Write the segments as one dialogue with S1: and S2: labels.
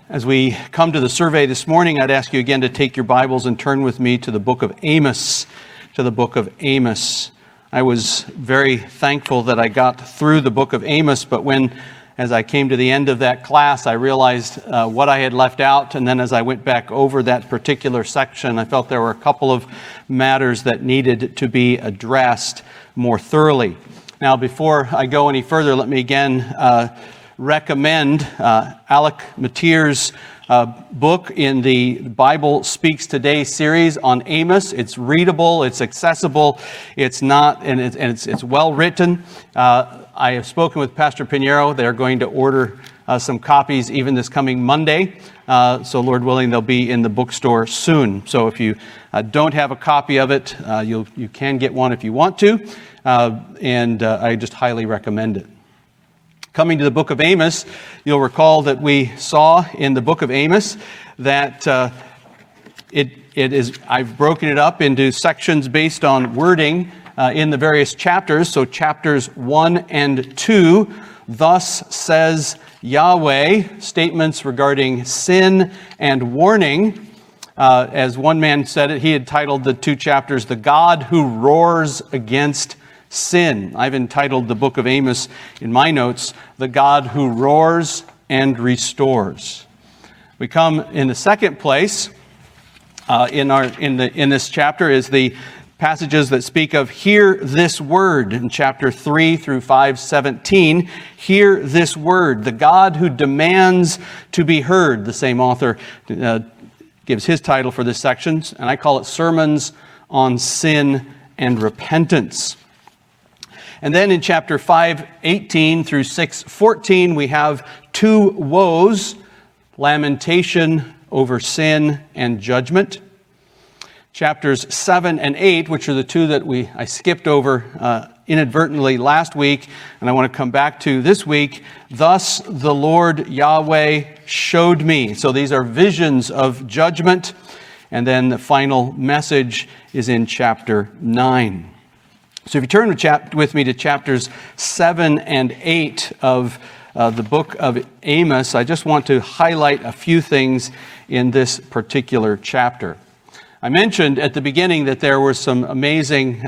S1: As we come to the survey this morning, I'd ask you again to take your Bibles and turn with me to the book of Amos, I was very thankful that I got through the book of Amos, but as I came to the end of that class, I realized what I had left out, and then as I went back over that particular section, I felt there were a couple of matters that needed to be addressed more thoroughly. Now, before I go any further, let me again recommend Alec Mateer's book in the Bible Speaks Today series on Amos. It's readable, it's accessible, it's well written. I have spoken with Pastor Pinheiro. They're going to order some copies even this coming Monday. So Lord willing, they'll be in the bookstore soon. So if you don't have a copy of it, you can get one if you want to. And I just highly recommend it. Coming to the book of Amos, you'll recall that we saw in the book of Amos that I've broken it up into sections based on wording in the various chapters. So chapters 1 and 2, thus says Yahweh, statements regarding sin and warning. As one man said it, he had titled the two chapters, The God Who Roars Against Sin. I've entitled the book of Amos in my notes, The God Who Roars and Restores. We come in the second place in this chapter is the passages that speak of hear this word in chapter 3 through 5:17. Hear this word, the God who demands to be heard. The same author gives his title for this section, and I call it Sermons on Sin and Repentance. And then in chapter 5:18 through 6:14, we have two woes, lamentation over sin and judgment. Chapters 7 and 8, which are the two that I skipped over inadvertently last week, and I want to come back to this week. Thus the Lord Yahweh showed me. So these are visions of judgment. And then the final message is in chapter 9. So if you turn with me to chapters 7 and 8 of the book of Amos, I just want to highlight a few things in this particular chapter. I mentioned at the beginning that there were some amazing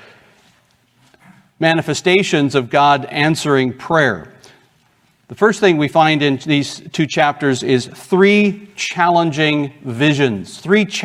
S1: manifestations of God answering prayer. The first thing we find in these two chapters is three challenging visions.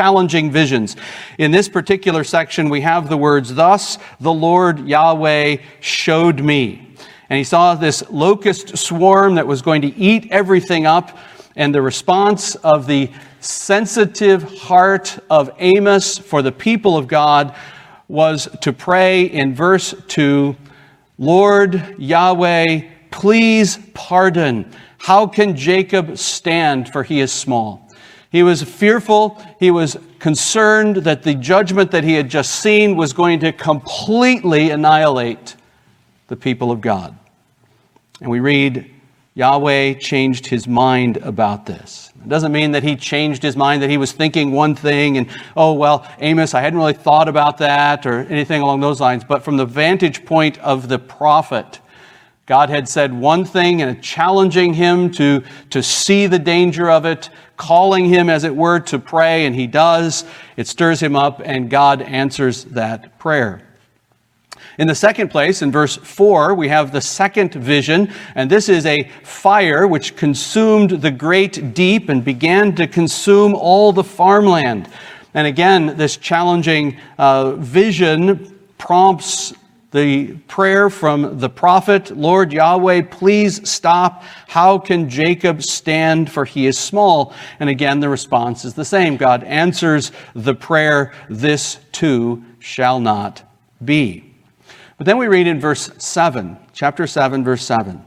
S1: In this particular section, we have the words, thus the Lord Yahweh showed me. And he saw this locust swarm that was going to eat everything up. And the response of the sensitive heart of Amos for the people of God was to pray in verse 2, Lord Yahweh, please pardon. How can Jacob stand, for he is small? He was fearful. He was concerned that the judgment that he had just seen was going to completely annihilate the people of God. And we read, Yahweh changed his mind about this. It doesn't mean that he changed his mind, that he was thinking one thing and, Amos, I hadn't really thought about that or anything along those lines. But from the vantage point of the prophet, God had said one thing and challenging him to see the danger of it, calling him, as it were, to pray, and he does. It stirs him up, and God answers that prayer. In the second place, in verse 4, we have the second vision, and this is a fire which consumed the great deep and began to consume all the farmland. And again, this challenging vision prompts the prayer from the prophet, Lord Yahweh, please stop. How can Jacob stand, for he is small? And again, the response is the same. God answers the prayer, this too shall not be. But then we read in verse 7, chapter 7, verse 7.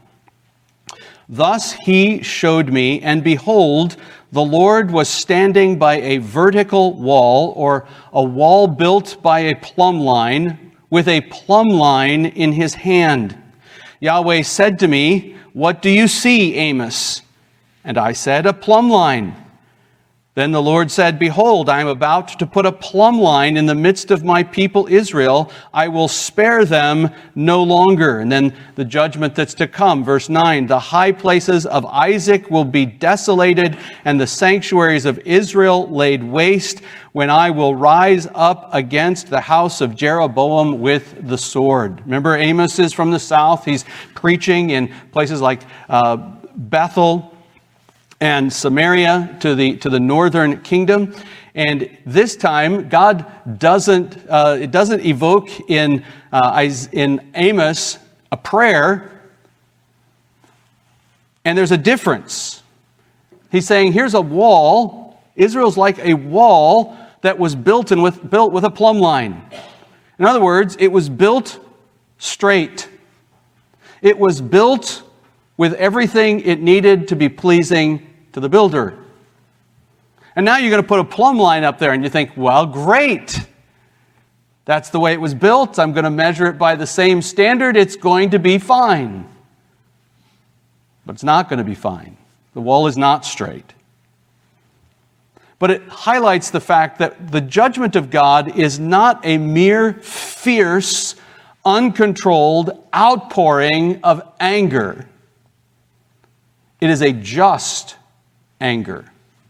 S1: Thus he showed me, and behold, the Lord was standing by a vertical wall, or a wall built by a plumb line, with a plumb line in his hand. Yahweh said to me, what do you see, Amos? And I said, a plumb line. Then the Lord said, Behold, I am about to put a plumb line in the midst of my people Israel. I will spare them no longer. And then the judgment that's to come. Verse 9, the high places of Isaac will be desolated, and the sanctuaries of Israel laid waste, when I will rise up against the house of Jeroboam with the sword. Remember, Amos is from the south. He's preaching in places like Bethel and Samaria to the northern kingdom. And this time, God doesn't evoke in Amos a prayer, and there's a difference. He's saying, here's a wall. Israel's like a wall that was built with a plumb line. In other words, it was built straight. It was built with everything it needed to be pleasing to the builder. And now you're going to put a plumb line up there, and you think, well, great. That's the way it was built. I'm going to measure it by the same standard. It's going to be fine. But it's not going to be fine. The wall is not straight. But it highlights the fact that the judgment of God is not a mere fierce, uncontrolled outpouring of anger. It is a just anger,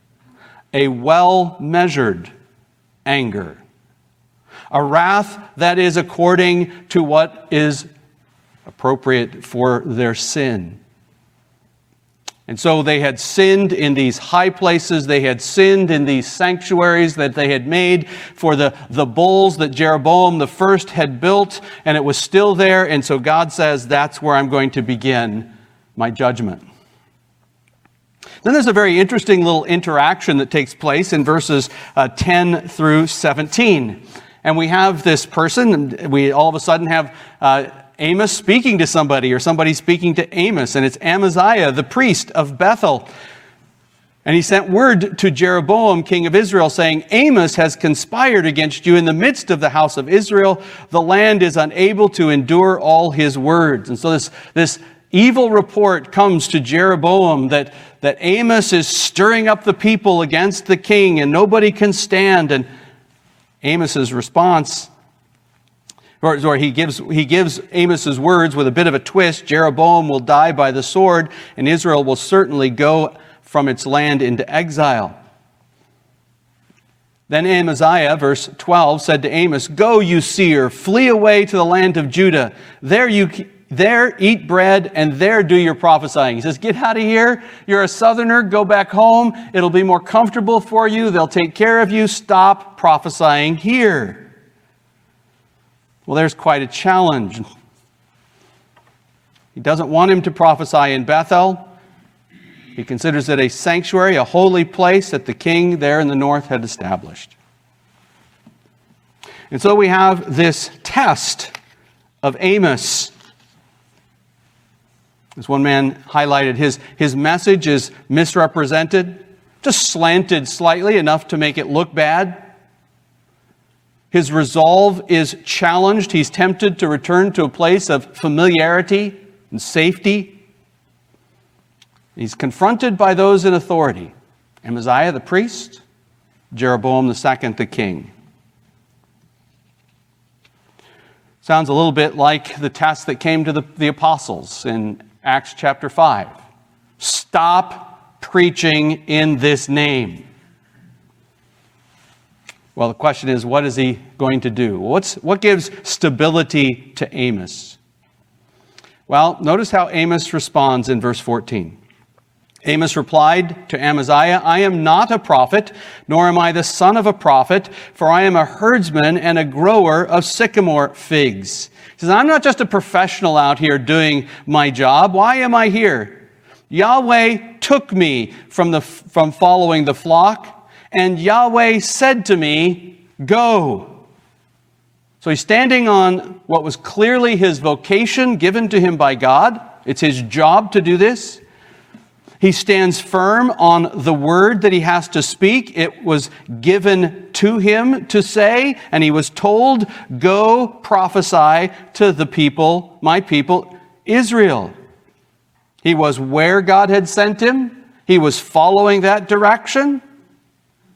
S1: a well-measured anger, a wrath that is according to what is appropriate for their sin. And so they had sinned in these high places. They had sinned in these sanctuaries that they had made for the bulls that Jeroboam the first had built, and it was still there. And so God says, that's where I'm going to begin my judgment. Then there's a very interesting little interaction that takes place in verses 10 through 17. And we have this person, and we all of a sudden have Amos speaking to somebody, or somebody speaking to Amos, and it's Amaziah, the priest of Bethel. And he sent word to Jeroboam, king of Israel, saying, Amos has conspired against you in the midst of the house of Israel. The land is unable to endure all his words. And so this evil report comes to Jeroboam that Amos is stirring up the people against the king, and nobody can stand. And Amos's response, or he gives Amos's words with a bit of a twist. Jeroboam will die by the sword, and Israel will certainly go from its land into exile. Then Amaziah, verse 12, said to Amos, Go, you seer, flee away to the land of Judah. There eat bread, and there do your prophesying. He says, get out of here. You're a southerner. Go back home. It'll be more comfortable for you. They'll take care of you. Stop prophesying here. Well, there's quite a challenge. He doesn't want him to prophesy in Bethel. He considers it a sanctuary, a holy place that the king there in the north had established. And so we have this test of Amos. As one man highlighted, his message is misrepresented, just slanted slightly enough to make it look bad. His resolve is challenged. He's tempted to return to a place of familiarity and safety. He's confronted by those in authority. Amaziah the priest, Jeroboam II the king. Sounds a little bit like the test that came to the apostles in Acts chapter 5. Stop preaching in this name. Well, the question is, what is he going to do? What gives stability to Amos? Well, notice how Amos responds in verse 14. Amos replied to Amaziah, I am not a prophet, nor am I the son of a prophet, for I am a herdsman and a grower of sycamore figs. He says, I'm not just a professional out here doing my job. Why am I here? Yahweh took me from following the flock, and Yahweh said to me, go. So he's standing on what was clearly his vocation given to him by God. It's his job to do this. He stands firm on the word that he has to speak. It was given to him to say, and he was told, go prophesy to the people, my people, Israel. He was where God had sent him. He was following that direction.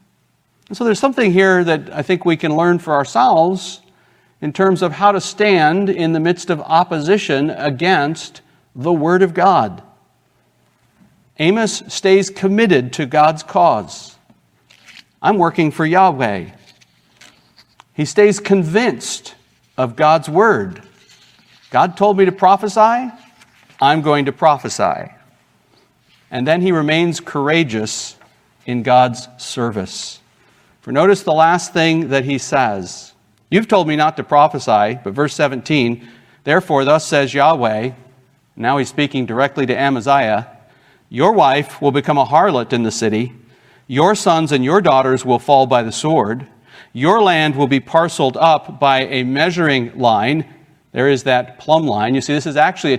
S1: And so there's something here that I think we can learn for ourselves in terms of how to stand in the midst of opposition against the Word of God. Amos stays committed to God's cause. I'm working for Yahweh. He stays convinced of God's Word. God told me to prophesy. I'm going to prophesy. And then he remains courageous in God's service. For notice the last thing that he says. You've told me not to prophesy, but verse 17, therefore thus says Yahweh, now he's speaking directly to Amaziah, your wife will become a harlot in the city, your sons and your daughters will fall by the sword, your land will be parceled up by a measuring line. There is that plumb line. You see, this is actually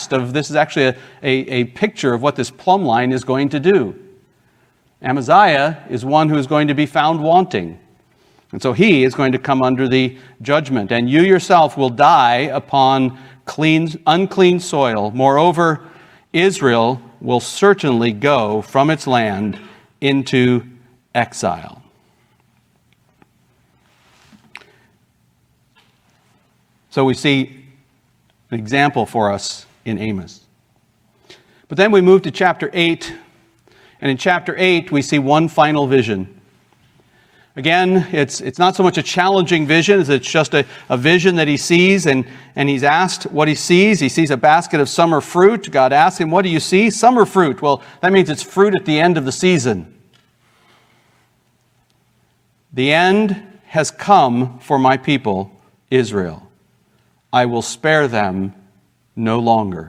S1: a picture of what this plumb line is going to do. Amaziah is one who is going to be found wanting. And so he is going to come under the judgment. And you yourself will die upon unclean soil. Moreover, Israel will certainly go from its land into exile. So we see an example for us in Amos. But then we move to chapter 8. And in chapter 8, we see one final vision. Again, it's not so much a challenging vision as it's just a vision that he sees, and he's asked what he sees. He sees a basket of summer fruit. God asks him, what do you see? Summer fruit. Well, that means it's fruit at the end of the season. The end has come for my people, Israel. I will spare them no longer.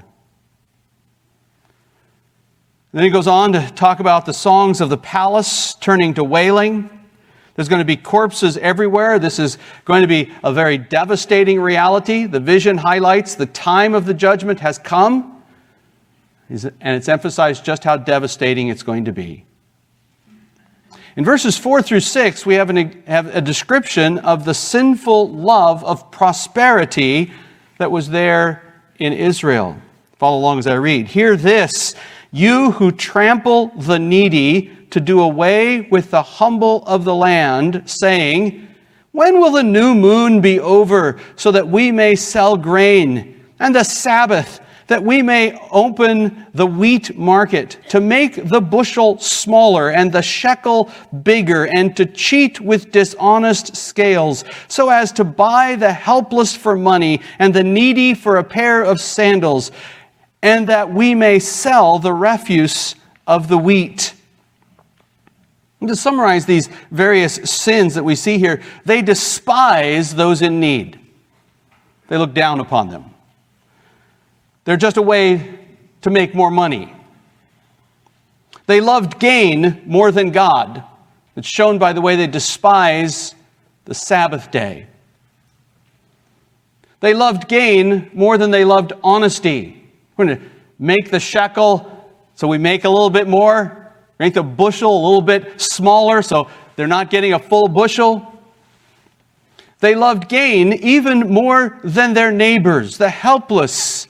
S1: Then he goes on to talk about the songs of the palace turning to wailing. There's going to be corpses everywhere. This is going to be a very devastating reality. The vision highlights the time of the judgment has come, and it's emphasized just how devastating it's going to be. In verses 4 through 6, we have a description of the sinful love of prosperity that was there in Israel. Follow along as I read. Hear this, you who trample the needy to do away with the humble of the land, saying, when will the new moon be over so that we may sell grain, and the Sabbath that we may open the wheat market, to make the bushel smaller and the shekel bigger, and to cheat with dishonest scales, so as to buy the helpless for money and the needy for a pair of sandals, and that we may sell the refuse of the wheat. And to summarize these various sins that we see here, they despise those in need. They look down upon them. They're just a way to make more money. They loved gain more than God. It's shown by the way they despise the Sabbath day. They loved gain more than they loved honesty. We're going to make the shekel so we make a little bit more. Make the bushel a little bit smaller so they're not getting a full bushel. They loved gain even more than their neighbors, the helpless.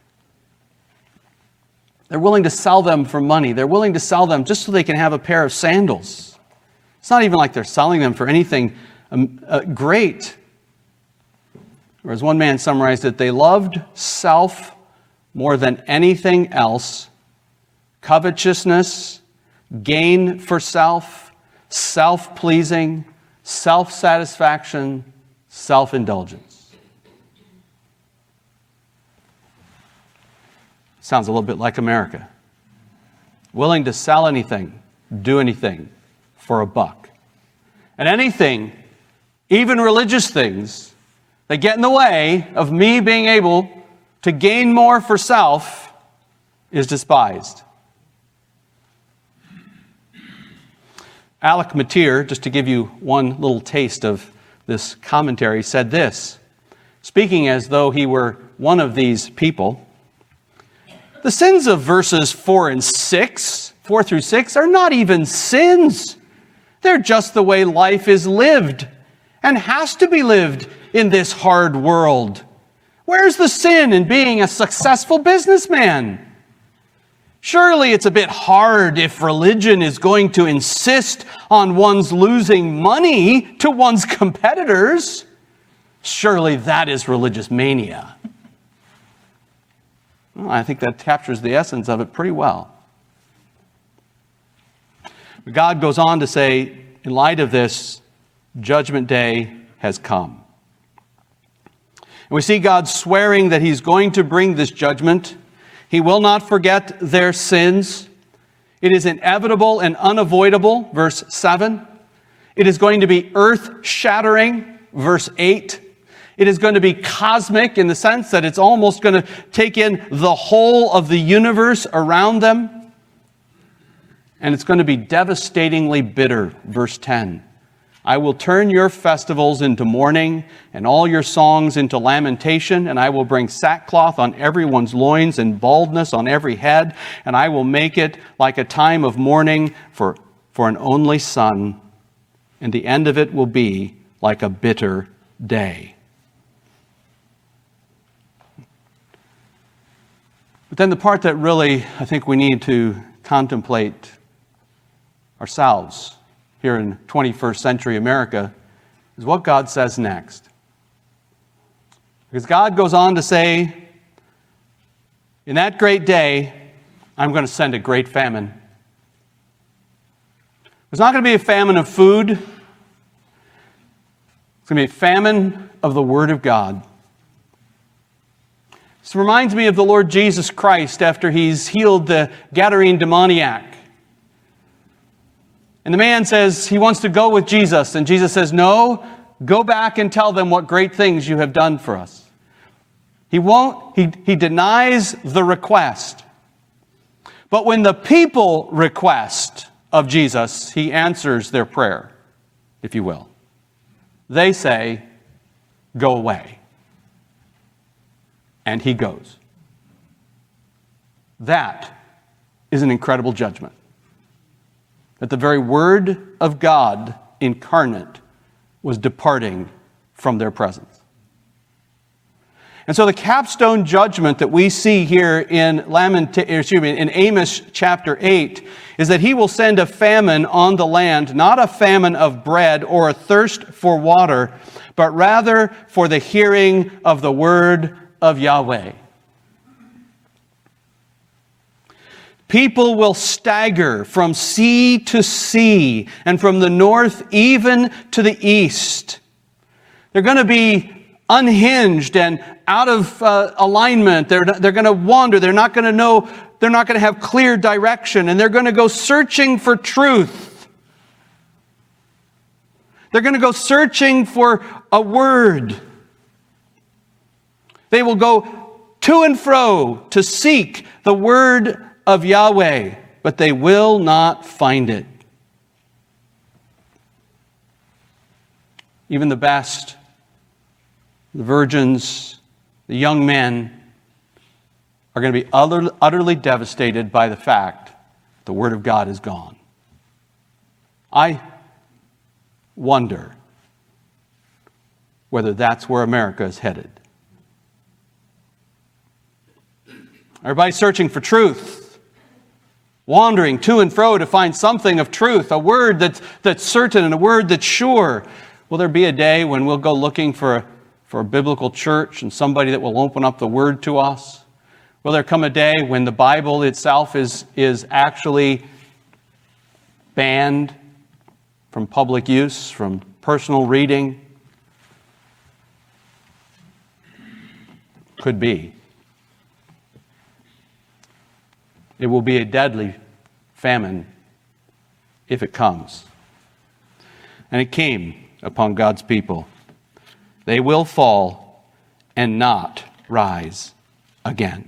S1: They're willing to sell them for money. They're willing to sell them just so they can have a pair of sandals. It's not even like they're selling them for anything great. Or as one man summarized it, they loved self more than anything else. Covetousness, gain for self, self-pleasing, self-satisfaction, self-indulgence. Sounds a little bit like America. Willing to sell anything, do anything for a buck. And anything, even religious things, that get in the way of me being able to gain more for self is despised. Alec Motyer, just to give you one little taste of this commentary, said this, speaking as though he were one of these people. The sins of verses 4 through 6, are not even sins. They're just the way life is lived and has to be lived in this hard world. Where's the sin in being a successful businessman? Surely it's a bit hard if religion is going to insist on one's losing money to one's competitors. Surely that is religious mania. Well, I think that captures the essence of it pretty well. But God goes on to say, in light of this, Judgment Day has come. And we see God swearing that He's going to bring this judgment. He will not forget their sins. It is inevitable and unavoidable, verse 7. It is going to be earth-shattering, verse 8. It is going to be cosmic in the sense that it's almost going to take in the whole of the universe around them. And it's going to be devastatingly bitter, verse 10. I will turn your festivals into mourning and all your songs into lamentation, and I will bring sackcloth on everyone's loins and baldness on every head, and I will make it like a time of mourning for an only son, and the end of it will be like a bitter day. But then the part that really I think we need to contemplate ourselves here in 21st century America is what God says next. Because God goes on to say, in that great day, I'm going to send a great famine. There's not going to be a famine of food. It's going to be a famine of the Word of God. This reminds me of the Lord Jesus Christ after He's healed the Gadarene demoniac. And the man says he wants to go with Jesus. And Jesus says, no, go back and tell them what great things you have done for us. He denies the request. But when the people request of Jesus, He answers their prayer, if you will. They say, go away. And He goes. That is an incredible judgment. That the very Word of God incarnate was departing from their presence. And so the capstone judgment that we see here in Amos chapter 8 is that He will send a famine on the land, not a famine of bread or a thirst for water, but rather for the hearing of the word of Yahweh. People will stagger from sea to sea and from the north even to the east. They're going to be unhinged and out of alignment. They're going to wander. They're not going to know. They're not going to have clear direction. And they're going to go searching for truth. They're going to go searching for a word. They will go to and fro to seek the word of Yahweh, but they will not find it. Even the best, the virgins, the young men are going to be utterly devastated by the fact the Word of God is gone. I wonder whether that's where America is headed. Everybody's searching for truth. Wandering to and fro to find something of truth, a word that's certain and a word that's sure. Will there be a day when we'll go looking for a biblical church and somebody that will open up the word to us? Will there come a day when the Bible itself is actually banned from public use, from personal reading? Could be. It will be a deadly famine if it comes. And it came upon God's people. They will fall and not rise again.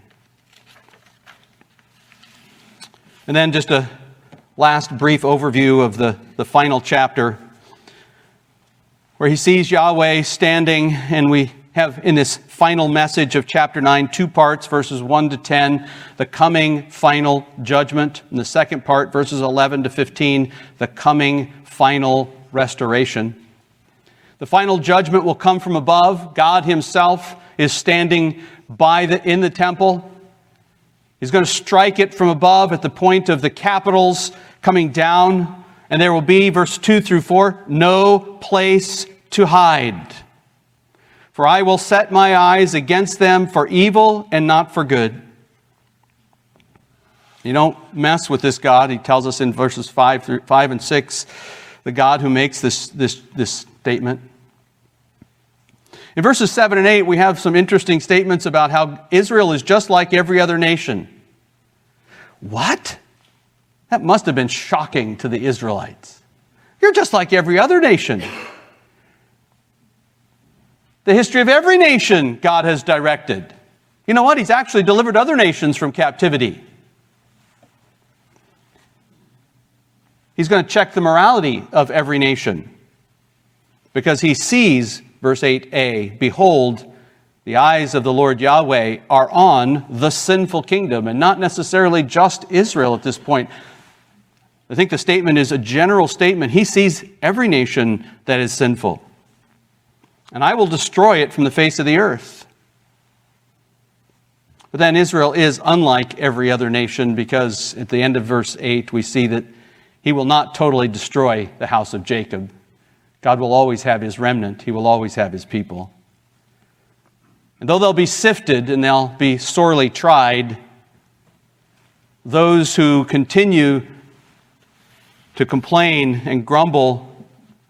S1: And then just a last brief overview of the final chapter, where he sees Yahweh standing, and we have in this final message of chapter 9 two parts, verses 1 to 10, the coming final judgment, and the second part, verses 11 to 15, the coming final restoration. The final judgment will come from above. God Himself is standing in the temple. He's going to strike it from above at the point of the capitals coming down, and there will be, verse 2 through 4, no place to hide. For I will set my eyes against them for evil and not for good. You don't mess with this God. He tells us in verses 5 and 6, the God who makes this statement. In verses 7 and 8, we have some interesting statements about how Israel is just like every other nation. What? That must have been shocking to the Israelites. You're just like every other nation. The history of every nation God has directed. You know what? He's actually delivered other nations from captivity. He's going to check the morality of every nation because he sees, verse 8a, behold, the eyes of the Lord Yahweh are on the sinful kingdom, and not necessarily just Israel at this point. I think the statement is a general statement. He sees every nation that is sinful. And I will destroy it from the face of the earth. But then Israel is unlike every other nation because at the end of verse 8 we see that he will not totally destroy the house of Jacob. God will always have his remnant. He will always have his people. And though they'll be sifted and they'll be sorely tried, those who continue to complain and grumble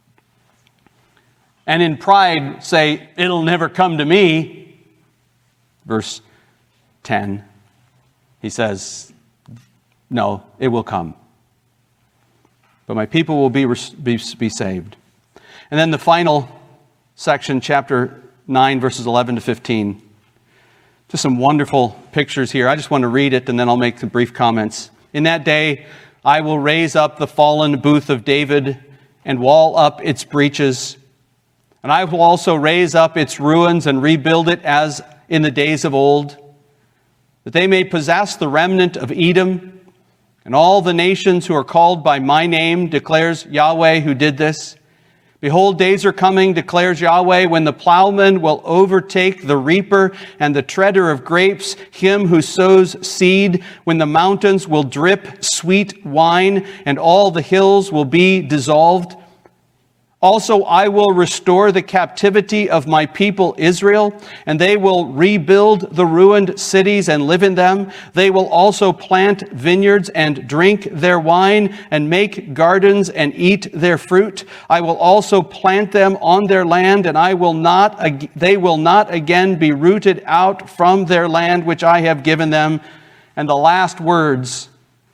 S1: and in pride say, it'll never come to me, verse 10, he says, no, it will come. But my people will be saved. And then the final section, chapter 9, verses 11 to 15. Just some wonderful pictures here. I just want to read it and then I'll make some brief comments. In that day, I will raise up the fallen booth of David and wall up its breaches. And I will also raise up its ruins and rebuild it as in the days of old, that they may possess the remnant of Edom and all the nations who are called by my name, declares Yahweh who did this. Behold, days are coming, declares Yahweh, when the plowman will overtake the reaper and the treader of grapes, him who sows seed, when the mountains will drip sweet wine and all the hills will be dissolved. Also, I will restore the captivity of my people Israel, and they will rebuild the ruined cities and live in them. They will also plant vineyards and drink their wine, and make gardens and eat their fruit. I will also plant them on their land, and they will not again be rooted out from their land which I have given them. And the last words,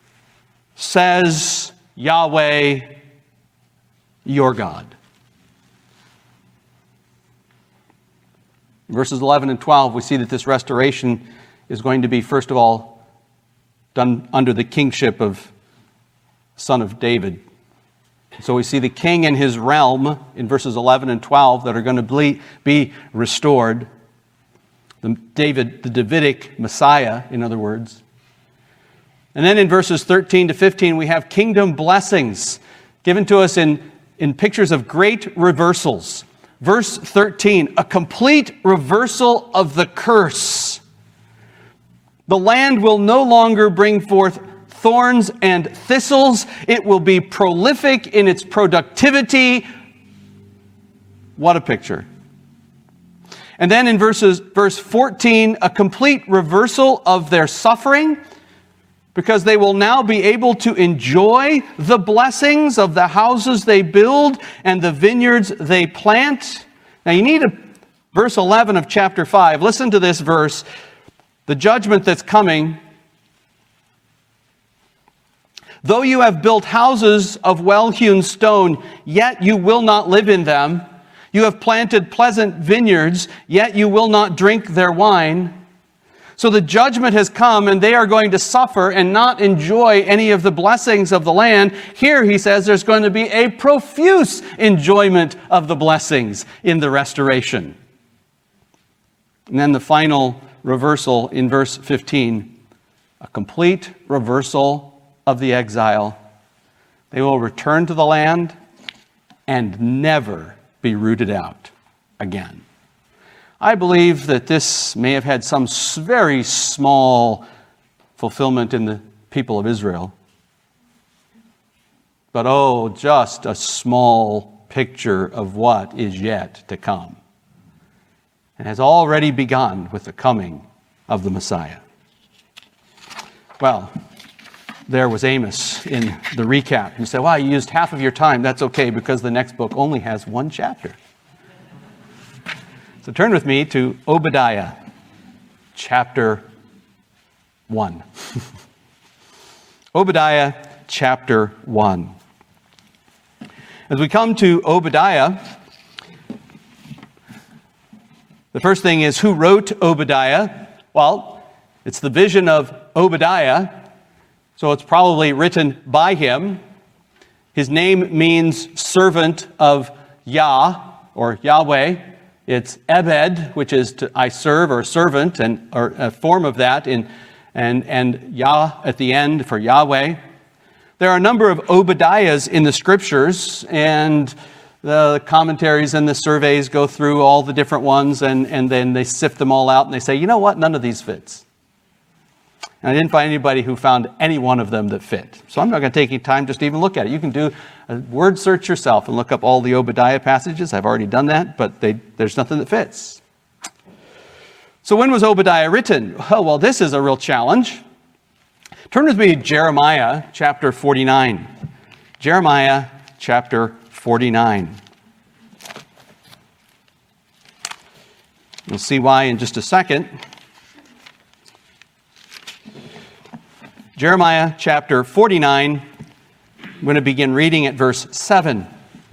S1: says Yahweh, your God. In verses 11 and 12, we see that this restoration is going to be, first of all, done under the kingship of son of David. So we see the king and his realm in verses 11 and 12 that are going to be restored. The Davidic Messiah, in other words. And then in verses 13 to 15, we have kingdom blessings given to us in pictures of great reversals. Verse 13, a complete reversal of the curse. The land will no longer bring forth thorns and thistles. It will be prolific in its productivity. What a picture. And then in verse 14, a complete reversal of their suffering, because they will now be able to enjoy the blessings of the houses they build and the vineyards they plant. Now you need verse 11 of chapter 5. Listen to this verse. The judgment that's coming. Though you have built houses of well-hewn stone, yet you will not live in them. You have planted pleasant vineyards, yet you will not drink their wine. So the judgment has come, and they are going to suffer and not enjoy any of the blessings of the land. Here, he says, there's going to be a profuse enjoyment of the blessings in the restoration. And then the final reversal in verse 15, a complete reversal of the exile. They will return to the land and never be rooted out again. I believe that this may have had some very small fulfillment in the people of Israel. But oh, just a small picture of what is yet to come. And has already begun with the coming of the Messiah. Well, there was Amos in the recap. You say, wow, you used half of your time. That's okay, because the next book only has one chapter. So turn with me to Obadiah, chapter 1. Obadiah, chapter 1. As we come to Obadiah, the first thing is, who wrote Obadiah? Well, it's the vision of Obadiah, so it's probably written by him. His name means servant of Yah, or Yahweh. It's Ebed, which is I serve, or servant, or a form of that, and Yah at the end for Yahweh. There are a number of Obadiahs in the Scriptures, and the commentaries and the surveys go through all the different ones, and then they sift them all out, and they say, you know what, none of these fits. And I didn't find anybody who found any one of them that fit. So I'm not going to take any time just to even look at it. You can do a word search yourself and look up all the Obadiah passages. I've already done that, but there's nothing that fits. So when was Obadiah written? Oh, well, this is a real challenge. Turn with me to Jeremiah chapter 49. Jeremiah chapter 49. You'll see why in just a second. Jeremiah chapter 49. I'm going to begin reading at verse 7.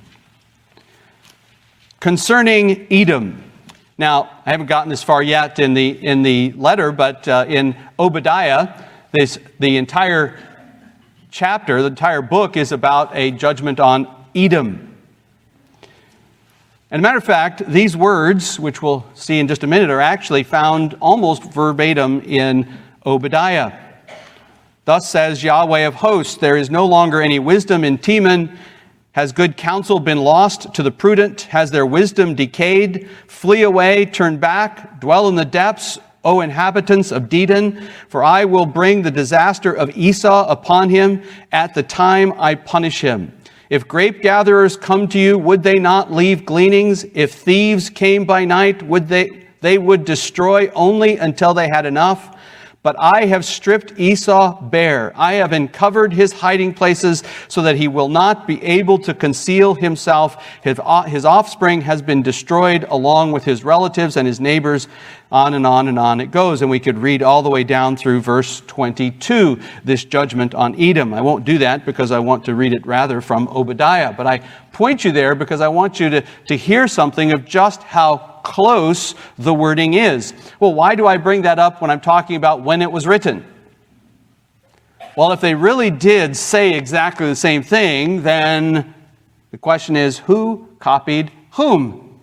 S1: Concerning Edom. Now, I haven't gotten this far yet in the letter, but in Obadiah, the entire chapter, the entire book is about a judgment on Edom. And a matter of fact, these words, which we'll see in just a minute, are actually found almost verbatim in Obadiah. Thus says Yahweh of hosts, there is no longer any wisdom in Teman. Has good counsel been lost to the prudent? Has their wisdom decayed? Flee away, turn back, dwell in the depths, O inhabitants of Dedan, for I will bring the disaster of Esau upon him at the time I punish him. If grape gatherers come to you, would they not leave gleanings? If thieves came by night, they would destroy only until they had enough. But I have stripped Esau bare. I have uncovered his hiding places so that he will not be able to conceal himself. His offspring has been destroyed along with his relatives and his neighbors. On and on and on it goes. And we could read all the way down through verse 22, this judgment on Edom. I won't do that because I want to read it rather from Obadiah. But I point you there because I want you to hear something of just how close the wording is. Well, why do I bring that up when I'm talking about when it was written? Well, if they really did say exactly the same thing, then the question is, who copied whom?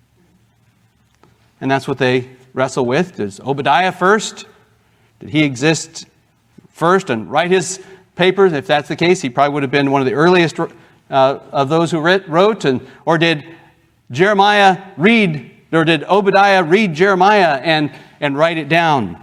S1: And that's what they wrestle with. Is Obadiah first? Did he exist first and write his papers? If that's the case, he probably would have been one of the earliest of those who wrote. Or did Jeremiah read, or did Obadiah read Jeremiah and write it down?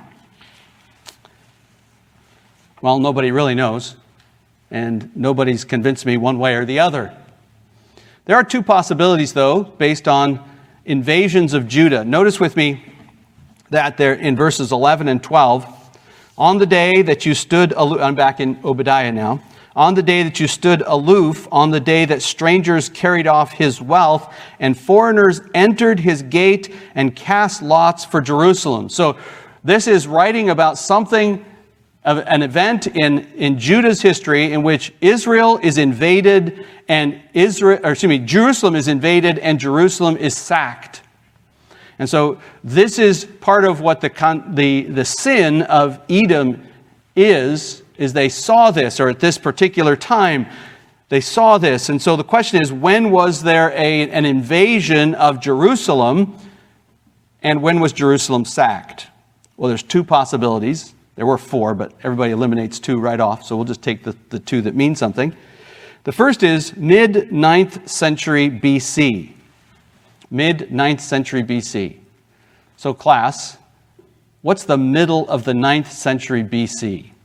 S1: Well, nobody really knows, and nobody's convinced me one way or the other. There are two possibilities, though, based on invasions of Judah. Notice with me that there in verses 11 and 12, on the day that you stood aloof, I'm back in Obadiah now, on the day that you stood aloof, on the day that strangers carried off his wealth, and foreigners entered his gate and cast lots for Jerusalem. So this is writing about something, of an event in Judah's history in which Israel is invaded and Jerusalem is invaded and Jerusalem is sacked. And so this is part of what the sin of Edom is they saw this, or at this particular time, they saw this. And so the question is, when was there an invasion of Jerusalem, and when was Jerusalem sacked? Well, there's two possibilities. There were four, but everybody eliminates two right off, so we'll just take the two that mean something. The first is mid-9th century BC. Mid-9th century BC. So class, what's the middle of the 9th century BC?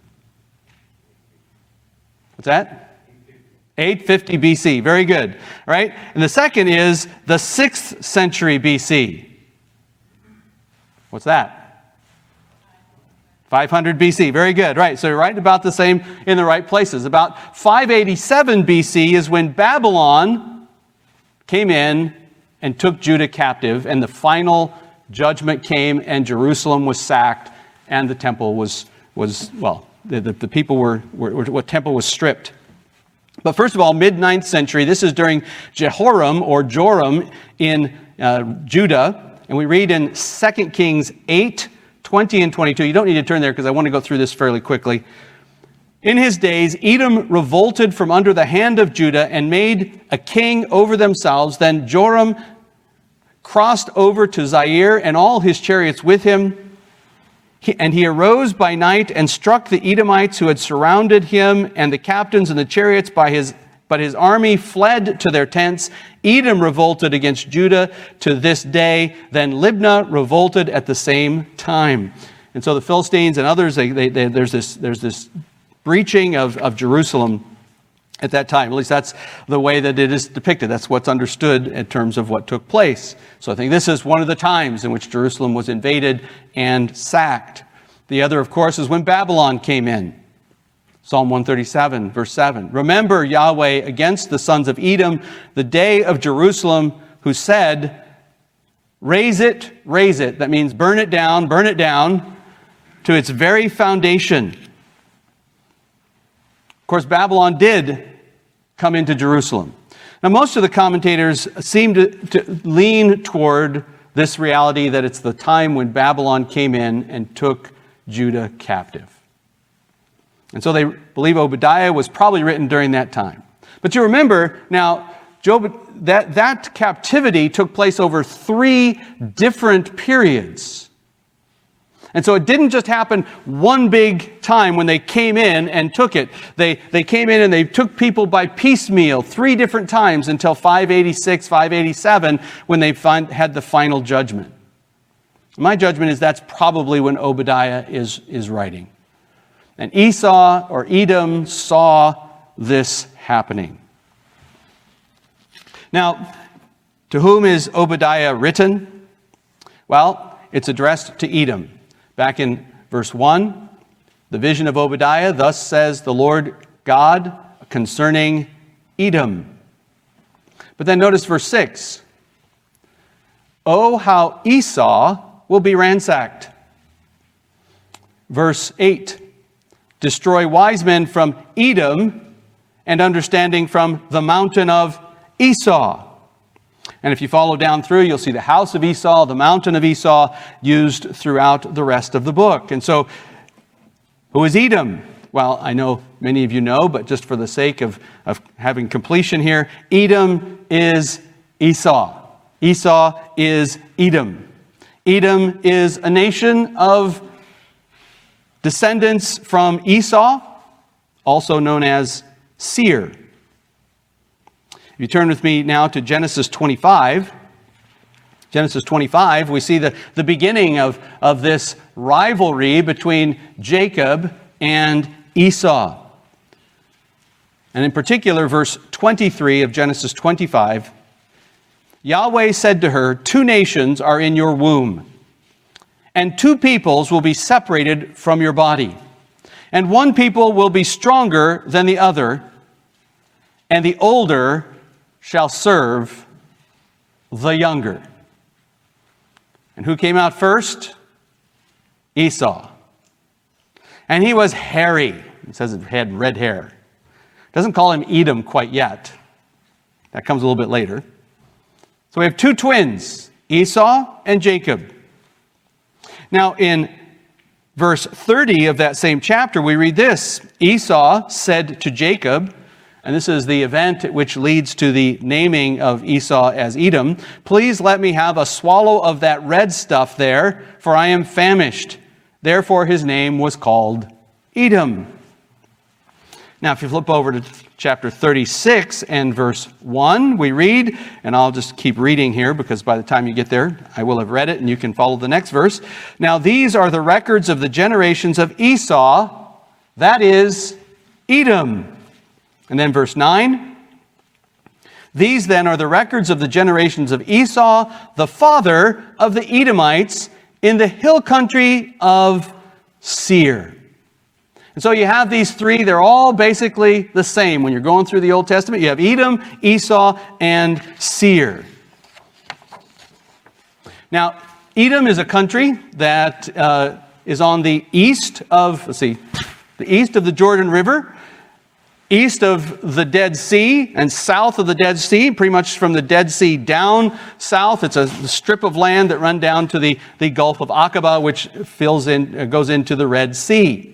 S1: What's that? 850 BC. Very good. Right? And the second is the 6th century BC. What's that? 500 BC. Very good. Right. So you're right about the same in the right places. About 587 BC is when Babylon came in and took Judah captive, and the final judgment came, and Jerusalem was sacked, and the temple the people were temple was stripped. But first of all, mid-9th century, this is during Jehoram or Joram in Judah, and we read in 2 Kings 8, 20 and 22. You don't need to turn there because I want to go through this fairly quickly. In his days, Edom revolted from under the hand of Judah and made a king over themselves. Then Joram crossed over to Zaire and all his chariots with him. And he arose by night and struck the Edomites who had surrounded him and the captains and the chariots but his army fled to their tents. Edom revolted against Judah to this day. Then Libnah revolted at the same time. And so the Philistines and others, there's this breaching of Jerusalem at that time. At least that's the way that it is depicted. That's what's understood in terms of what took place. So I think this is one of the times in which Jerusalem was invaded and sacked. The other, of course, is when Babylon came in. Psalm 137, verse 7. Remember, Yahweh, against the sons of Edom, the day of Jerusalem, who said, raise it, raise it. That means burn it down to its very foundation. Of course, Babylon did come into Jerusalem. Now, most of the commentators seem to lean toward this reality that it's the time when Babylon came in and took Judah captive. And so they believe Obadiah was probably written during that time. But you remember, now, that captivity took place over 3 different periods. And so it didn't just happen one big time when they came in and took it. They came in and they took people by piecemeal 3 different times until 586, 587, when they had the final judgment. My judgment is that's probably when Obadiah is writing. And Esau or Edom saw this happening. Now, to whom is Obadiah written? Well, it's addressed to Edom. Back in verse 1, the vision of Obadiah, thus says the Lord God concerning Edom. But then notice verse 6. Oh, how Esau will be ransacked. Verse 8. Destroy wise men from Edom and understanding from the mountain of Esau. And if you follow down through, you'll see the house of Esau, the mountain of Esau, used throughout the rest of the book. And so, who is Edom? Well, I know many of you know, but just for the sake of having completion here, Edom is Esau. Esau is Edom. Edom is a nation of descendants from Esau, also known as Seir. If you turn with me now to Genesis 25, we see the beginning of this rivalry between Jacob and Esau. And in particular, verse 23 of Genesis 25, Yahweh said to her, 2 nations are in your womb, and 2 peoples will be separated from your body. And one people will be stronger than the other, and the older shall serve the younger. And who came out first? Esau. And he was hairy. It says he had red hair. It doesn't call him Edom quite yet. That comes a little bit later. So we have 2 twins, Esau and Jacob. Now in verse 30 of that same chapter, we read this. Esau said to Jacob, and this is the event which leads to the naming of Esau as Edom, please let me have a swallow of that red stuff there, for I am famished. Therefore his name was called Edom. Now if you flip over to chapter 36 and verse 1, we read, and I'll just keep reading here because by the time you get there, I will have read it and you can follow the next verse. Now these are the records of the generations of Esau, that is Edom. And then verse 9. These then are the records of the generations of Esau, the father of the Edomites, in the hill country of Seir. And so you have these three, they're all basically the same. When you're going through the Old Testament, you have Edom, Esau, and Seir. Now, Edom is a country that is on the east of, the east of the Jordan River, east of the Dead Sea, and south of the Dead Sea, pretty much from the Dead Sea down south. It's a strip of land that runs down to the Gulf of Aqaba, which goes into the Red Sea.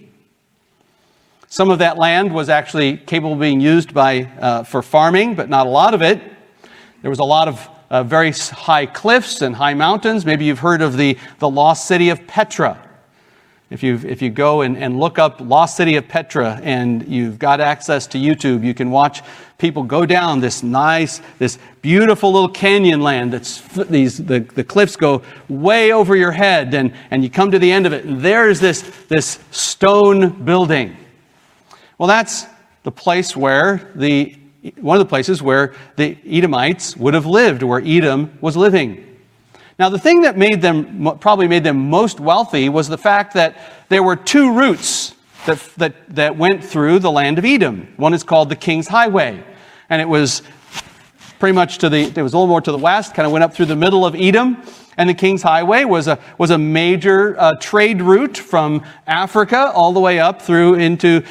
S1: Some of that land was actually capable of being used for farming, but not a lot of it. There was a lot of very high cliffs and high mountains. Maybe you've heard of the lost city of Petra. If you go and look up Lost City of Petra and you've got access to YouTube, you can watch people go down this beautiful little canyon land the cliffs go way over your head, and you come to the end of it, and there's this stone building. Well, that's the place one of the places where the Edomites would have lived, where Edom was living. Now, the thing that probably made them most wealthy was the fact that there were two routes that went through the land of Edom. One is called the King's Highway, and it was pretty much it was a little more to the west, kind of went up through the middle of Edom. And the King's Highway was a major trade route from Africa all the way up through into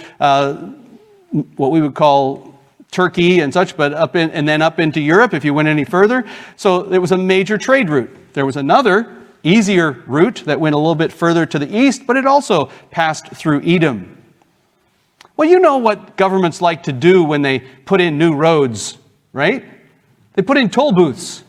S1: what we would call Turkey and such, but and then up into Europe if you went any further. So it was a major trade route. There was another easier route that went a little bit further to the east, but it also passed through Edom. Well, you know what governments like to do when they put in new roads, right? They put in toll booths.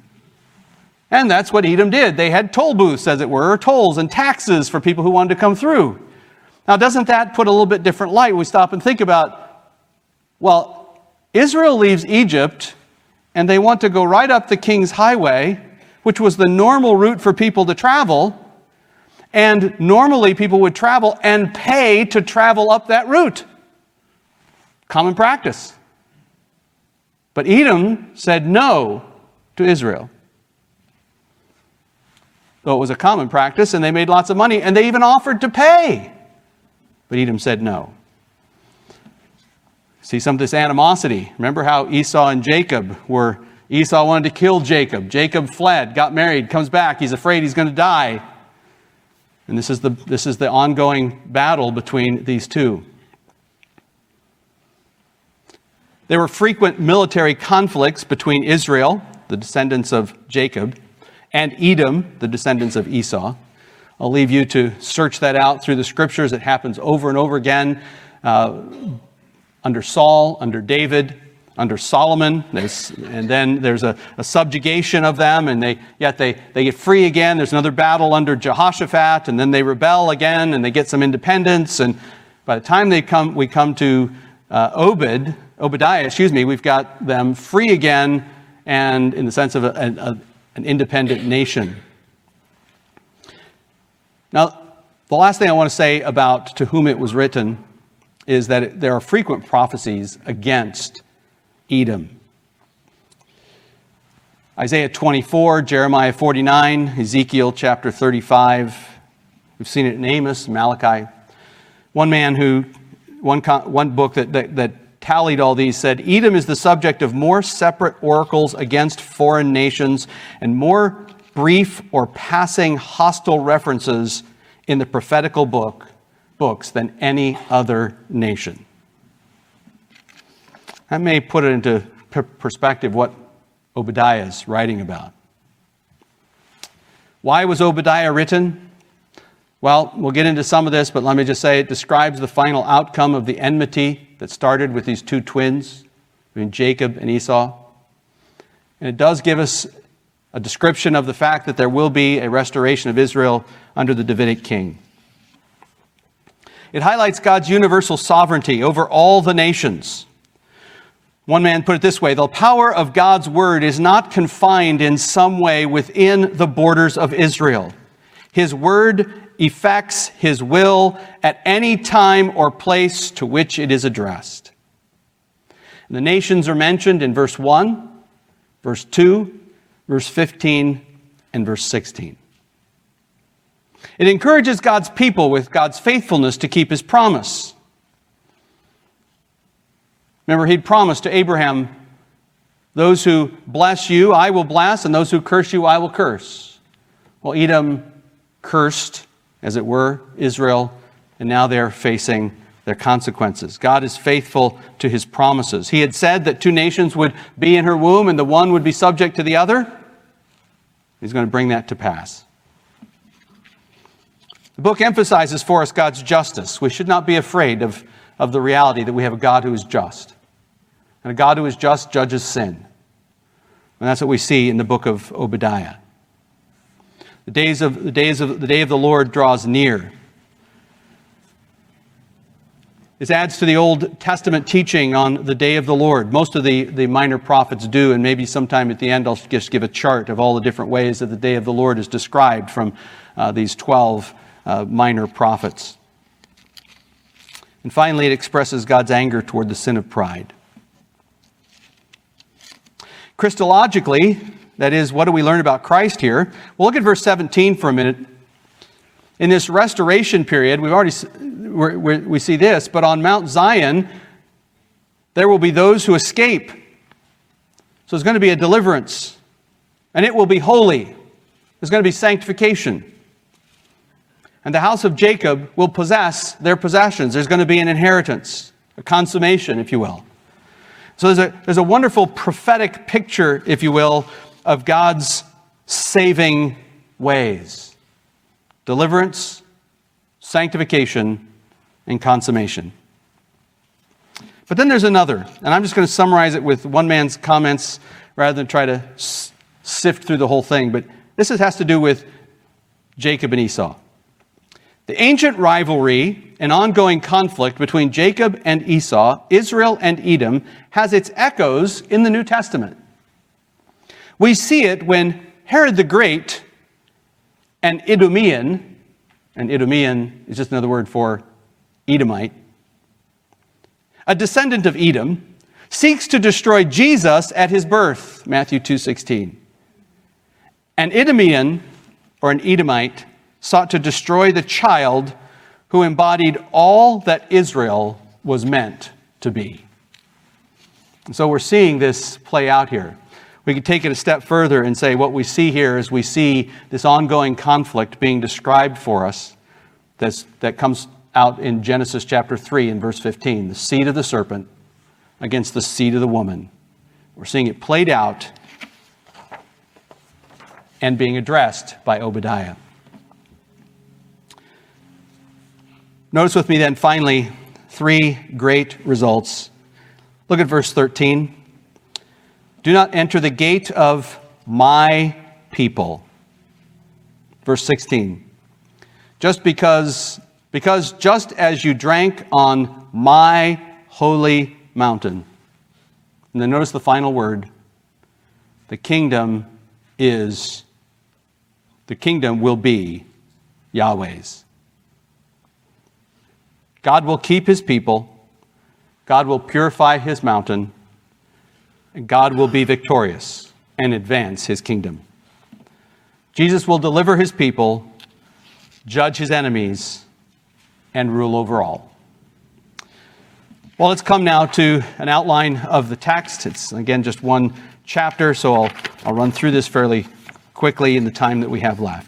S1: And that's what Edom did. They had toll booths, as it were, or tolls and taxes for people who wanted to come through. Now, doesn't that put a little bit different light when we stop and think about, well, Israel leaves Egypt, and they want to go right up the King's Highway, which was the normal route for people to travel, and normally people would travel and pay to travel up that route. Common practice. But Edom said no to Israel. Though it was a common practice, and they made lots of money, and they even offered to pay. But Edom said no. See some of this animosity. Remember how Esau and Jacob were... Esau wanted to kill Jacob. Jacob fled, got married, comes back. He's afraid he's going to die. And this is the ongoing battle between these two. There were frequent military conflicts between Israel, the descendants of Jacob, and Edom, the descendants of Esau. I'll leave you to search that out through the scriptures. It happens over and over again under Saul, under David, under Solomon, and then there's a subjugation of them, and they get free again. There's another battle under Jehoshaphat, and then they rebel again, and they get some independence. And by the time we come to Obadiah, we've got them free again, and in the sense of an independent nation. Now, the last thing I want to say about to whom it was written is that there are frequent prophecies against Edom. Isaiah 24, Jeremiah 49, Ezekiel chapter 35. We've seen it in Amos, Malachi. One book that tallied all these said, Edom is the subject of more separate oracles against foreign nations and more brief or passing hostile references in the prophetical books than any other nation. That may put it into perspective what Obadiah is writing about. Why was Obadiah written? Well, we'll get into some of this, but let me just say it describes the final outcome of the enmity that started with these two twins, between Jacob and Esau. And it does give us a description of the fact that there will be a restoration of Israel under the Davidic king. It highlights God's universal sovereignty over all the nations. One man put it this way, the power of God's word is not confined in some way within the borders of Israel. His word effects his will at any time or place to which it is addressed. The nations are mentioned in verse 1, verse 2, verse 15, and verse 16. It encourages God's people with God's faithfulness to keep his promise. Remember, he'd promised to Abraham, those who bless you, I will bless, and those who curse you, I will curse. Well, Edom cursed, as it were, Israel, and now they're facing their consequences. God is faithful to his promises. He had said that two nations would be in her womb and the one would be subject to the other. He's going to bring that to pass. The book emphasizes for us God's justice. We should not be afraid of the reality that we have a God who is just. And a God who is just judges sin. And that's what we see in the book of Obadiah. The day of the Lord draws near. This adds to the Old Testament teaching on the day of the Lord. Most of the minor prophets do, and maybe sometime at the end I'll just give a chart of all the different ways that the day of the Lord is described from these 12 minor prophets. And finally, it expresses God's anger toward the sin of pride. Christologically, that is, what do we learn about Christ here? Well, look at verse 17 for a minute. In this restoration period, we see this, but on Mount Zion, there will be those who escape. So there's going to be a deliverance, and it will be holy. There's going to be sanctification. And the house of Jacob will possess their possessions. There's going to be an inheritance, a consummation, if you will. So there's a wonderful prophetic picture, if you will, of God's saving ways. Deliverance, sanctification, and consummation. But then there's another, and I'm just going to summarize it with one man's comments rather than try to sift through the whole thing. But this has to do with Jacob and Esau. The ancient rivalry and ongoing conflict between Jacob and Esau, Israel and Edom, has its echoes in the New Testament. We see it when Herod the Great, an Idumean, and Idumean is just another word for Edomite, a descendant of Edom, seeks to destroy Jesus at his birth, Matthew 2:16. An Idumean, or an Edomite, sought to destroy the child who embodied all that Israel was meant to be. And so we're seeing this play out here. We could take it a step further and say what we see here is we see this ongoing conflict being described for us that comes out in Genesis chapter 3 and verse 15, the seed of the serpent against the seed of the woman. We're seeing it played out and being addressed by Obadiah. Notice with me then, finally, three great results. Look at verse 13. Do not enter the gate of my people. Verse 16. Because just as you drank on my holy mountain. And then notice the final word. The kingdom will be Yahweh's. God will keep his people, God will purify his mountain, and God will be victorious and advance his kingdom. Jesus will deliver his people, judge his enemies, and rule over all. Well, let's come now to an outline of the text. It's, again, just one chapter, so I'll run through this fairly quickly in the time that we have left.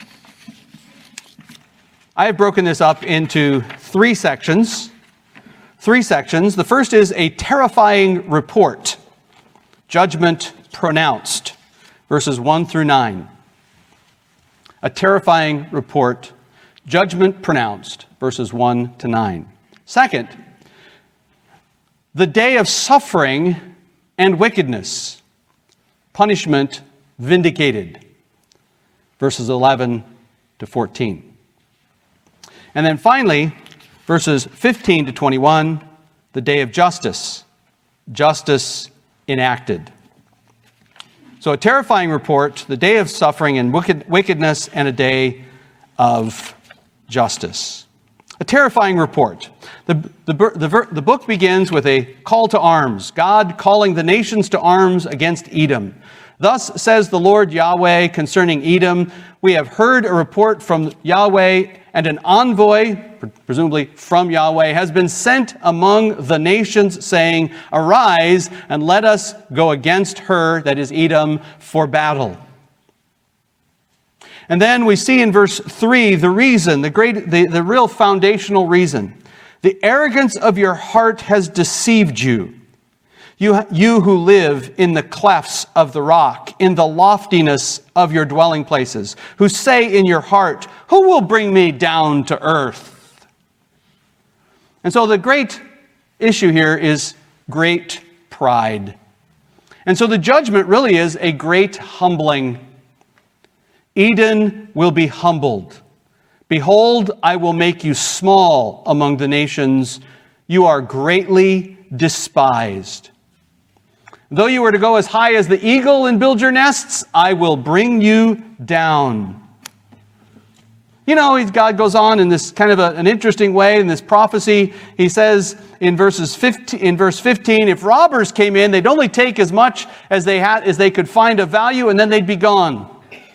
S1: I have broken this up into three sections. The first is a terrifying report, judgment pronounced, verses 1 through 9. A terrifying report, judgment pronounced, verses 1 to 9. Second, the day of suffering and wickedness, punishment vindicated, verses 11 to 14. And then finally, verses 15 to 21, the day of justice, justice enacted. So a terrifying report, the day of suffering and wickedness, and a day of justice. A terrifying report. The book begins with a call to arms, God calling the nations to arms against Edom. Thus says the Lord Yahweh concerning Edom, we have heard a report from Yahweh, and an envoy, presumably from Yahweh, has been sent among the nations, saying, arise and let us go against her, that is Edom, for battle. And then we see in verse 3 the reason, the real foundational reason. The arrogance of your heart has deceived you. You who live in the clefts of the rock, in the loftiness of your dwelling places, who say in your heart, who will bring me down to earth? And so the great issue here is great pride. And so the judgment really is a great humbling. Eden will be humbled. Behold, I will make you small among the nations. You are greatly despised. Though you were to go as high as the eagle and build your nests, I will bring you down. You know, God goes on in this kind of an interesting way in this prophecy. He says in verse 15, if robbers came in, they'd only take as much as they could find of value, and then they'd be gone.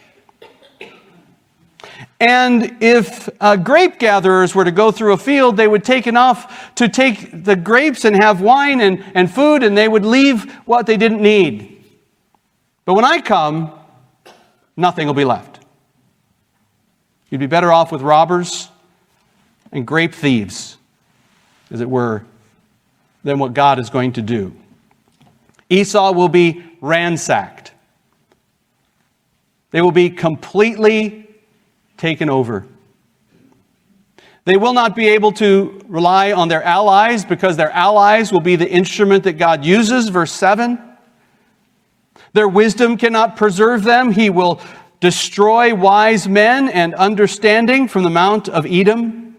S1: And if grape gatherers were to go through a field, they would take enough to take the grapes and have wine and food, and they would leave what they didn't need. But when I come, nothing will be left. You'd be better off with robbers and grape thieves, as it were, than what God is going to do. Esau will be ransacked. They will be completely taken over. They will not be able to rely on their allies because their allies will be the instrument that God uses, verse 7. Their wisdom cannot preserve them. He will destroy wise men and understanding from the Mount of Edom.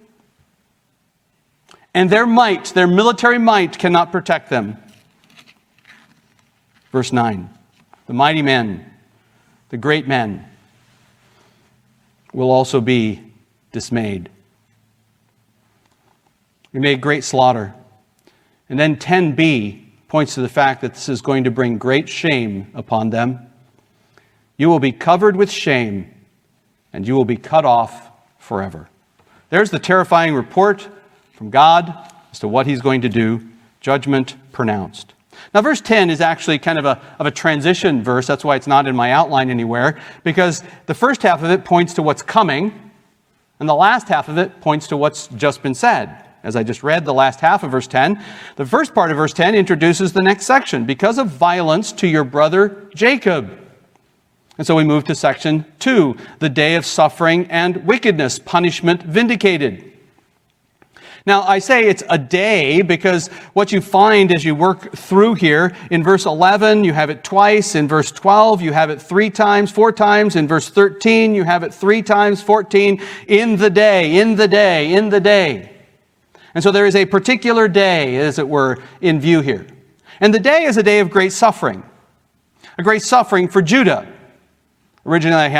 S1: And their might, their military might, cannot protect them. Verse 9. The mighty men, the great men, will also be dismayed. We made great slaughter. And then 10b points to the fact that this is going to bring great shame upon them. You will be covered with shame, and you will be cut off forever. There's the terrifying report from God as to what he's going to do. Judgment pronounced. Now, verse 10 is actually kind of a transition verse. That's why it's not in my outline anywhere, because the first half of it points to what's coming, and the last half of it points to what's just been said. As I just read the last half of verse 10, the first part of verse 10 introduces the next section, because of violence to your brother Jacob. And so we move to section 2, the day of suffering and wickedness, punishment vindicated. Now, I say it's a day because what you find as you work through here, in verse 11, you have it twice. In verse 12, you have it 3 times, 4 times. In verse 13, you have it 3 times, 14. In the day, in the day, in the day. And so there is a particular day, as it were, in view here. And the day is a day of great suffering. A great suffering for Judah. Originally, I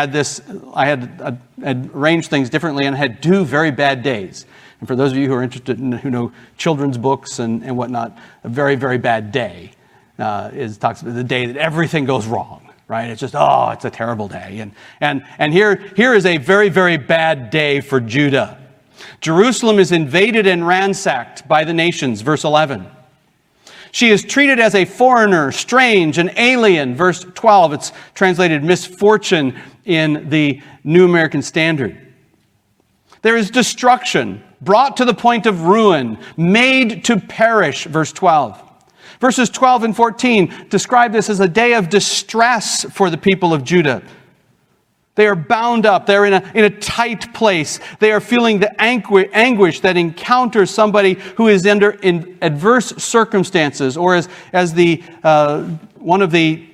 S1: had arranged things differently and had 2 very bad days. And for those of you who are interested in, who know children's books and whatnot, a very, very bad day talks about the day that everything goes wrong, right? It's just, it's a terrible day. And here is a very, very bad day for Judah. Jerusalem is invaded and ransacked by the nations, verse 11. She is treated as a foreigner, strange, and alien, verse 12. It's translated misfortune in the New American Standard. There is destruction, brought to the point of ruin, made to perish, verse 12. Verses 12 and 14 describe this as a day of distress for the people of Judah. They are bound up. They're in a tight place. They are feeling the anguish that encounters somebody who is in adverse circumstances, or as the one of the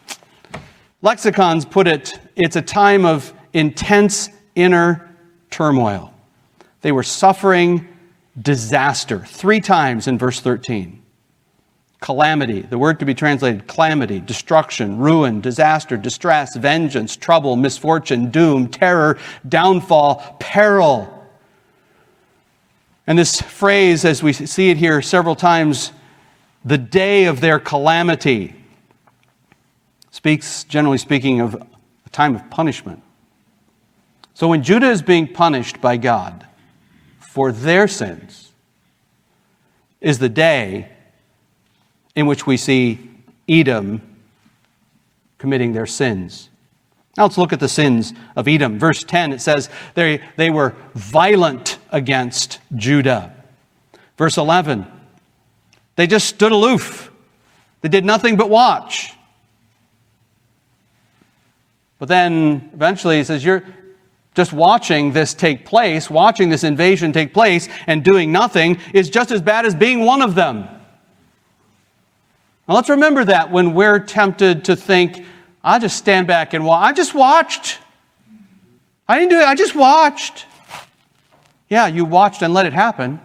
S1: lexicons put it, it's a time of intense inner turmoil. They were suffering disaster 3 times in verse 13. Calamity, the word could be translated calamity, destruction, ruin, disaster, distress, vengeance, trouble, misfortune, doom, terror, downfall, peril. And this phrase, as we see it here several times, the day of their calamity, speaks, generally speaking, of a time of punishment. So when Judah is being punished by God for their sins, is the day in which we see Edom committing their sins. Now let's look at the sins of Edom. Verse 10, it says they were violent against Judah. Verse 11, they just stood aloof. They did nothing but watch. But then eventually he says, you're just watching this take place, watching this invasion take place, and doing nothing is just as bad as being one of them. Now let's remember that when we're tempted to think, I'll just stand back and watch. I just watched. I didn't do it. I just watched. Yeah, you watched and let it happen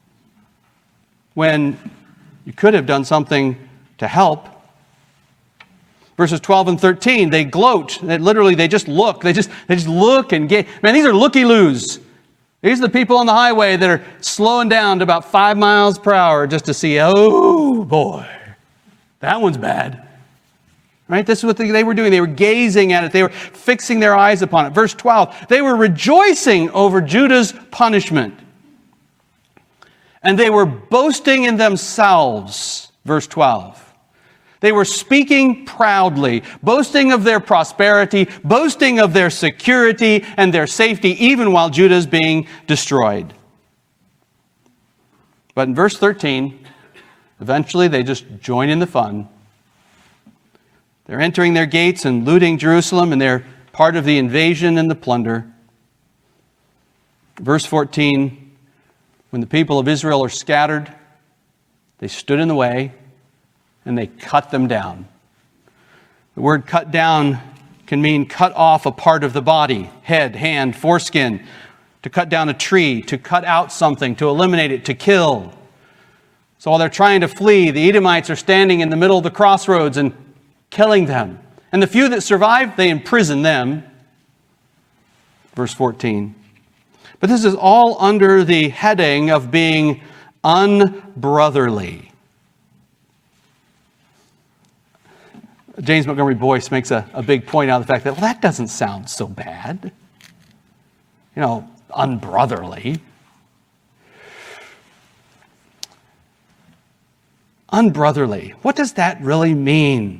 S1: when you could have done something to help. Verses 12 and 13, they gloat. They just look. They just look and get. Man, these are looky-loos. These are the people on the highway that are slowing down to about 5 miles per hour just to see, oh boy, that one's bad. Right? This is what they were doing. They were gazing at it. They were fixing their eyes upon it. Verse 12, they were rejoicing over Judah's punishment. And they were boasting in themselves. Verse 12. They were speaking proudly, boasting of their prosperity, boasting of their security and their safety, even while Judah is being destroyed. But in verse 13, eventually they just join in the fun. They're entering their gates and looting Jerusalem, and they're part of the invasion and the plunder. Verse 14, when the people of Israel are scattered, they stood in the way and they cut them down. The word cut down can mean cut off a part of the body, head, hand, foreskin, to cut down a tree, to cut out something, to eliminate it, to kill. So while they're trying to flee, the Edomites are standing in the middle of the crossroads and killing them. And the few that survive, they imprison them. Verse 14. But this is all under the heading of being unbrotherly. James Montgomery Boyce makes a big point out of the fact that, well, that doesn't sound so bad. Unbrotherly. Unbrotherly. What does that really mean?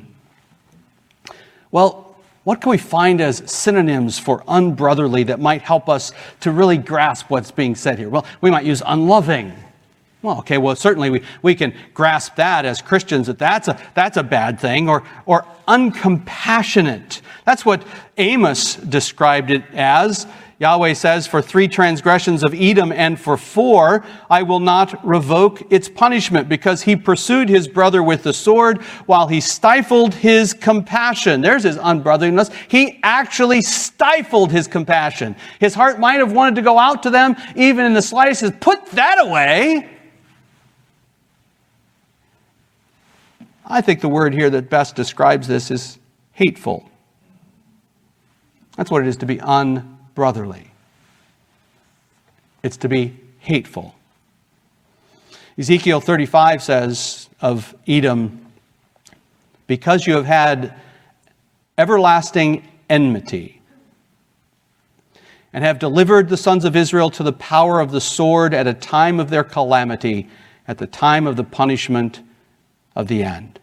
S1: Well, what can we find as synonyms for unbrotherly that might help us to really grasp what's being said here? Well, we might use unloving. Well, okay, certainly we can grasp that as Christians, that's a bad thing, or uncompassionate. That's what Amos described it as. Yahweh says, for 3 transgressions of Edom and for 4, I will not revoke its punishment, because he pursued his brother with the sword while he stifled his compassion. There's his unbrotherliness. He actually stifled his compassion. His heart might have wanted to go out to them, even in the slightest. He says, put that away. I think the word here that best describes this is hateful. That's what it is to be unbrotherly. It's to be hateful. Ezekiel 35 says of Edom, because you have had everlasting enmity and have delivered the sons of Israel to the power of the sword at a time of their calamity, at the time of the punishment of the end.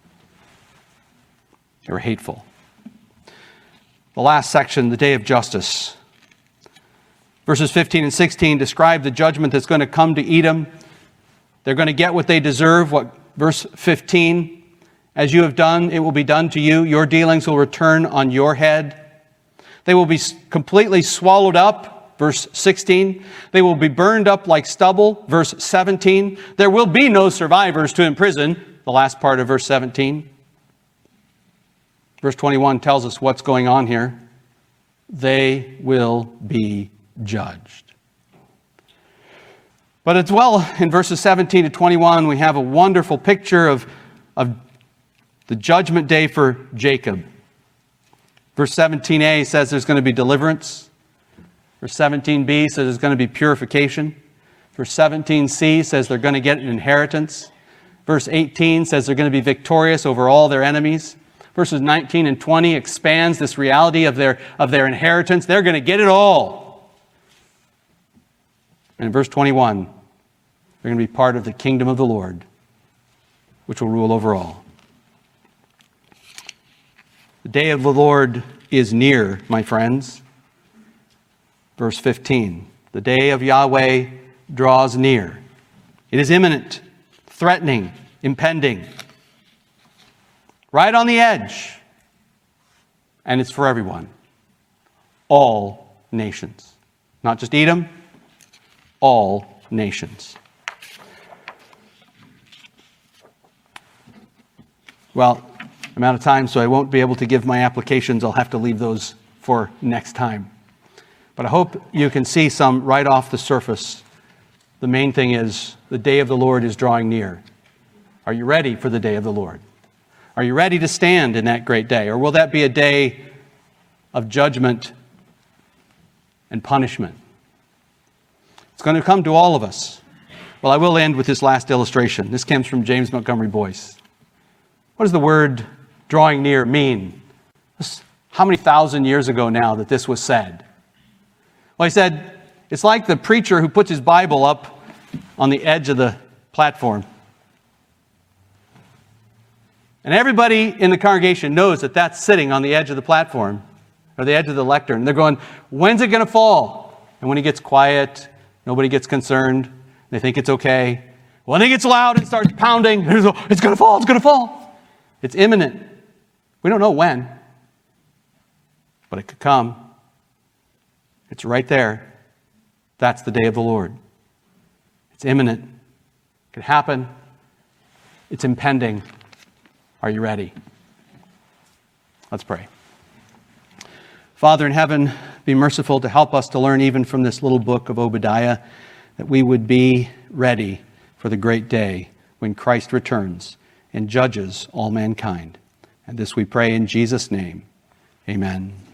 S1: They were hateful. The last section, the day of justice. Verses 15 and 16 describe the judgment that's going to come to Edom. They're going to get what they deserve. Verse 15, as you have done, it will be done to you. Your dealings will return on your head. They will be completely swallowed up. Verse 16. They will be burned up like stubble. Verse 17. There will be no survivors to imprison. The last part of verse 17. Verse 21 tells us what's going on here. They will be judged. But as well, in verses 17 to 21, we have a wonderful picture of the judgment day for Jacob. Verse 17a says there's going to be deliverance. Verse 17b says there's going to be purification. Verse 17c says they're going to get an inheritance. Verse 18 says they're going to be victorious over all their enemies. Verses 19 and 20 expands this reality of their inheritance. They're going to get it all. And in verse 21, they're going to be part of the kingdom of the Lord, which will rule over all. The day of the Lord is near, my friends. Verse 15, the day of Yahweh draws near. It is imminent, threatening, impending. Right on the edge. And it's for everyone. All nations. Not just Edom, all nations. Well, I'm out of time, so I won't be able to give my applications. I'll have to leave those for next time. But I hope you can see some right off the surface. The main thing is the day of the Lord is drawing near. Are you ready for the day of the Lord? Are you ready to stand in that great day? Or will that be a day of judgment and punishment? It's going to come to all of us. Well, I will end with this last illustration. This comes from James Montgomery Boyce. What does the word drawing near mean? How many thousand years ago now that this was said? Well, he said, it's like the preacher who puts his Bible up on the edge of the platform. And everybody in the congregation knows that that's sitting on the edge of the platform or the edge of the lectern. And they're going, when's it going to fall? And when he gets quiet, nobody gets concerned. They think it's okay. When it gets loud, it starts pounding. It's going to fall, it's going to fall. It's imminent. We don't know when, but it could come. It's right there. That's the day of the Lord. It's imminent. It could happen. It's impending. Are you ready? Let's pray. Father in heaven, be merciful to help us to learn even from this little book of Obadiah that we would be ready for the great day when Christ returns and judges all mankind. And this we pray in Jesus' name. Amen.